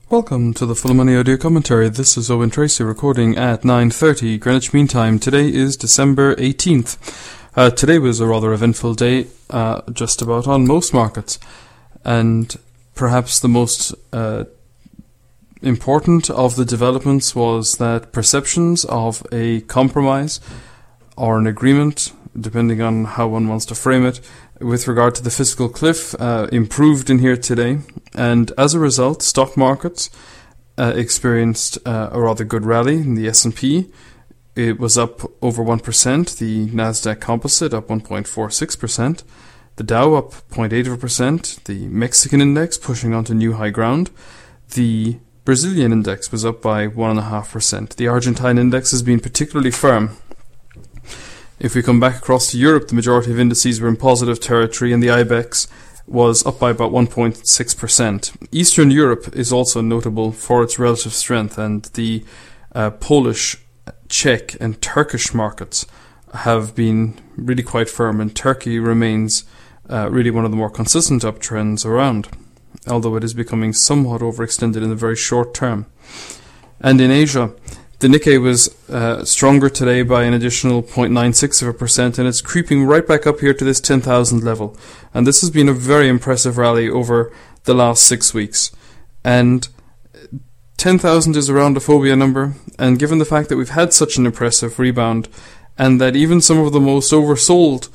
Welcome to the Full Money Audio Commentary. This is Owen Tracy recording at 9:30 Greenwich Mean Time. Today is December 18th. Today was a rather eventful day, just about on most markets. And perhaps the most important of the developments was that perceptions of a compromise or an agreement, depending on how one wants to frame it, with regard to the fiscal cliff, improved in here today. And as a result, stock markets experienced a rather good rally. In the S&P, it was up over 1%. The Nasdaq Composite up 1.46%. The Dow up 0.8%. The Mexican index pushing onto new high ground. The Brazilian index was up by 1.5%. The Argentine index has been particularly firm. If we come back across to Europe, the majority of indices were in positive territory, and the IBEX was up by about 1.6%. Eastern Europe is also notable for its relative strength, and the Polish, Czech and Turkish markets have been really quite firm, and Turkey remains really one of the more consistent uptrends around, although it is becoming somewhat overextended in the very short term. And in Asia, the Nikkei was stronger today by an additional 0.96%, and it's creeping right back up here to this 10,000 level. And this has been a very impressive rally over the last 6 weeks. And 10,000 is a roundophobia number, and given the fact that we've had such an impressive rebound, and that even some of the most oversold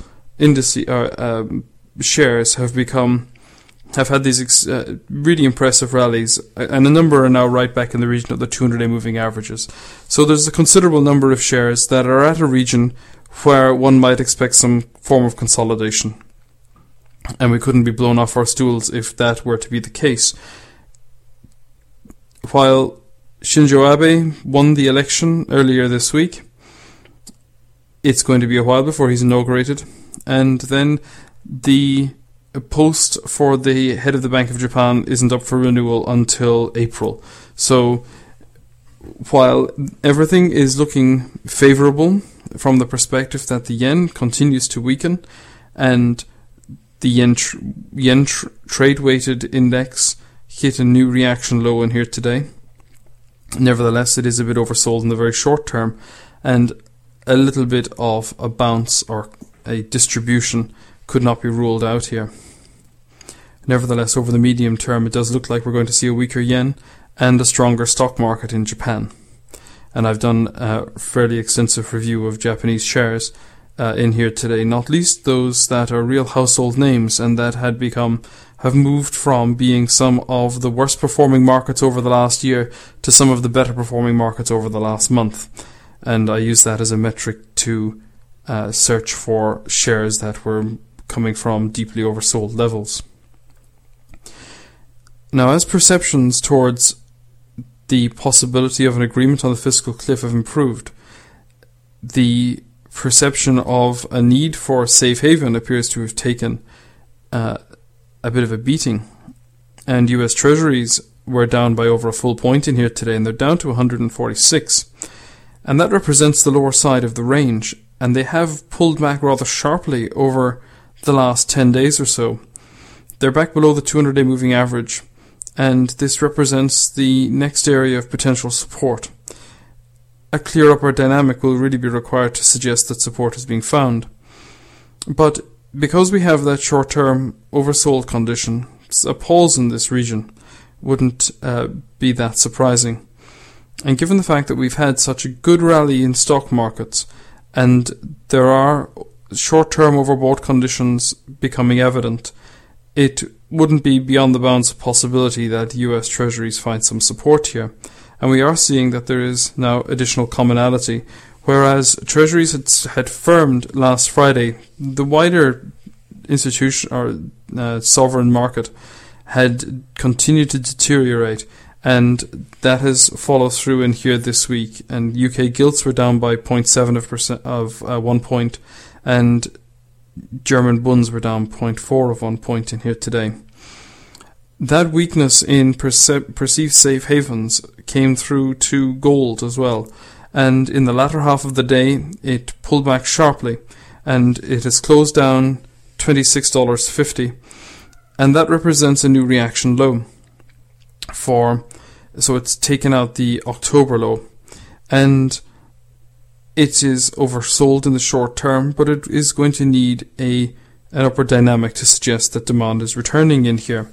shares have had these really impressive rallies, and a number are now right back in the region of the 200-day moving averages. So there's a considerable number of shares that are at a region where one might expect some form of consolidation. And we couldn't be blown off our stools if that were to be the case. While Shinzo Abe won the election earlier this week, it's going to be a while before he's inaugurated. And then the post for the head of the Bank of Japan isn't up for renewal until April. So while everything is looking favourable from the perspective that the yen continues to weaken and the yen trade-weighted index hit a new reaction low in here today, nevertheless it is a bit oversold in the very short term, and a little bit of a bounce or a distribution could not be ruled out here. Nevertheless, over the medium term, it does look like we're going to see a weaker yen and a stronger stock market in Japan. And I've done a fairly extensive review of Japanese shares in here today, not least those that are real household names and that have moved from being some of the worst performing markets over the last year to some of the better performing markets over the last month. And I use that as a metric to search for shares that were coming from deeply oversold levels. Now, as perceptions towards the possibility of an agreement on the fiscal cliff have improved, the perception of a need for safe haven appears to have taken a bit of a beating. And US Treasuries were down by over a full point in here today, and they're down to 146. And that represents the lower side of the range, and they have pulled back rather sharply over the last 10 days or so. They're back below the 200-day moving average, and this represents the next area of potential support. A clear upward dynamic will really be required to suggest that support is being found. But because we have that short-term oversold condition, a pause in this region wouldn't be that surprising. And given the fact that we've had such a good rally in stock markets, and there are short-term overbought conditions becoming evident, it wouldn't be beyond the bounds of possibility that US Treasuries find some support here. And we are seeing that there is now additional commonality. Whereas Treasuries had firmed last Friday, the wider institution or sovereign market had continued to deteriorate, and that has followed through in here this week. And UK gilts were down by 0.7% of 1 point, and German bunds were down 0.4 of 1 point in here today. That weakness in perceived safe havens came through to gold as well, and in the latter half of the day it pulled back sharply, and it has closed down $26.50, and that represents a new reaction low for So it's taken out the October low, and it is oversold in the short term, but it is going to need an upward dynamic to suggest that demand is returning in here.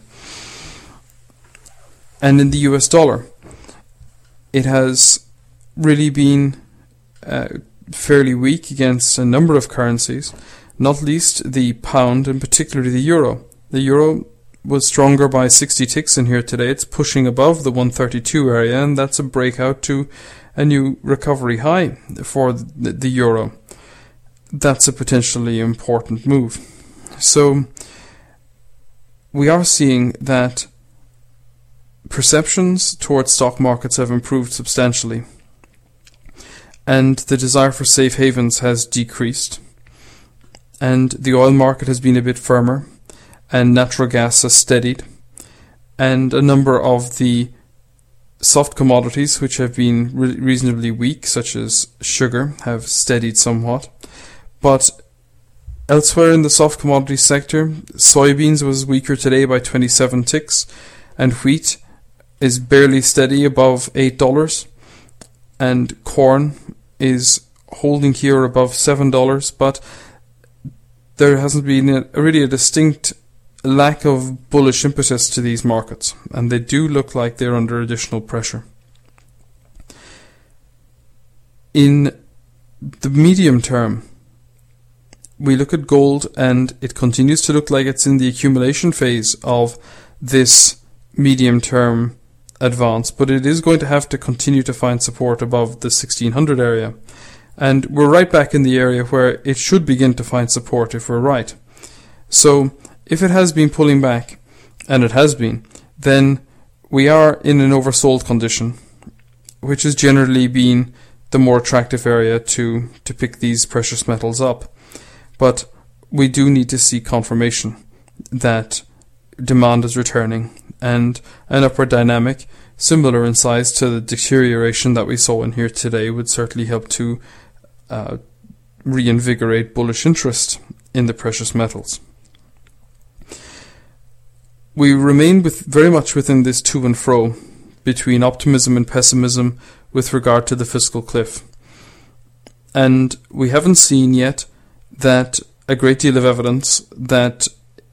And in the US dollar, it has really been fairly weak against a number of currencies, not least the pound and particularly the euro. The euro was stronger by 60 ticks in here today. It's pushing above the 132 area, and that's a breakout to a new recovery high for the euro. That's a potentially important move. So we are seeing that perceptions towards stock markets have improved substantially, and the desire for safe havens has decreased, and the oil market has been a bit firmer, and natural gas has steadied, and a number of the soft commodities which have been reasonably weak, such as sugar, have steadied somewhat. But elsewhere in the soft commodity sector, soybeans was weaker today by 27 ticks, and wheat is barely steady above $8, and corn is holding here above $7, but there hasn't been really a distinct lack of bullish impetus to these markets, and they do look like they're under additional pressure. In the medium term, we look at gold, and it continues to look like it's in the accumulation phase of this medium term advance, but it is going to have to continue to find support above the 1600 area, and we're right back in the area where it should begin to find support if we're right. So if it has been pulling back, and it has been, then we are in an oversold condition, which has generally been the more attractive area to pick these precious metals up. But we do need to see confirmation that demand is returning, and an upward dynamic similar in size to the deterioration that we saw in here today would certainly help to reinvigorate bullish interest in the precious metals. We remain very much within this to and fro between optimism and pessimism with regard to the fiscal cliff. And we haven't seen yet that a great deal of evidence that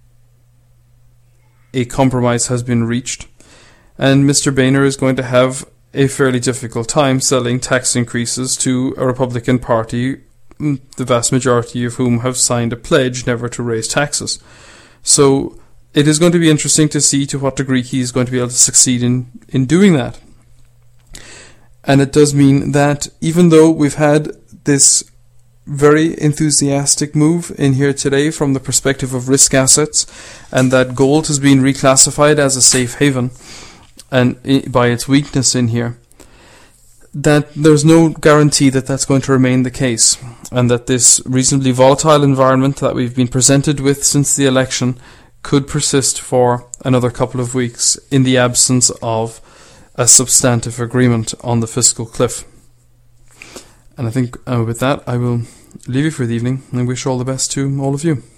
a compromise has been reached. And Mr. Boehner is going to have a fairly difficult time selling tax increases to a Republican Party, the vast majority of whom have signed a pledge never to raise taxes. So it is going to be interesting to see to what degree he is going to be able to succeed in doing that. And it does mean that even though we've had this very enthusiastic move in here today from the perspective of risk assets, and that gold has been reclassified as a safe haven and by its weakness in here, that there's no guarantee that that's going to remain the case, and that this reasonably volatile environment that we've been presented with since the election could persist for another couple of weeks in the absence of a substantive agreement on the fiscal cliff. And I think with that I will leave you for the evening and wish all the best to all of you.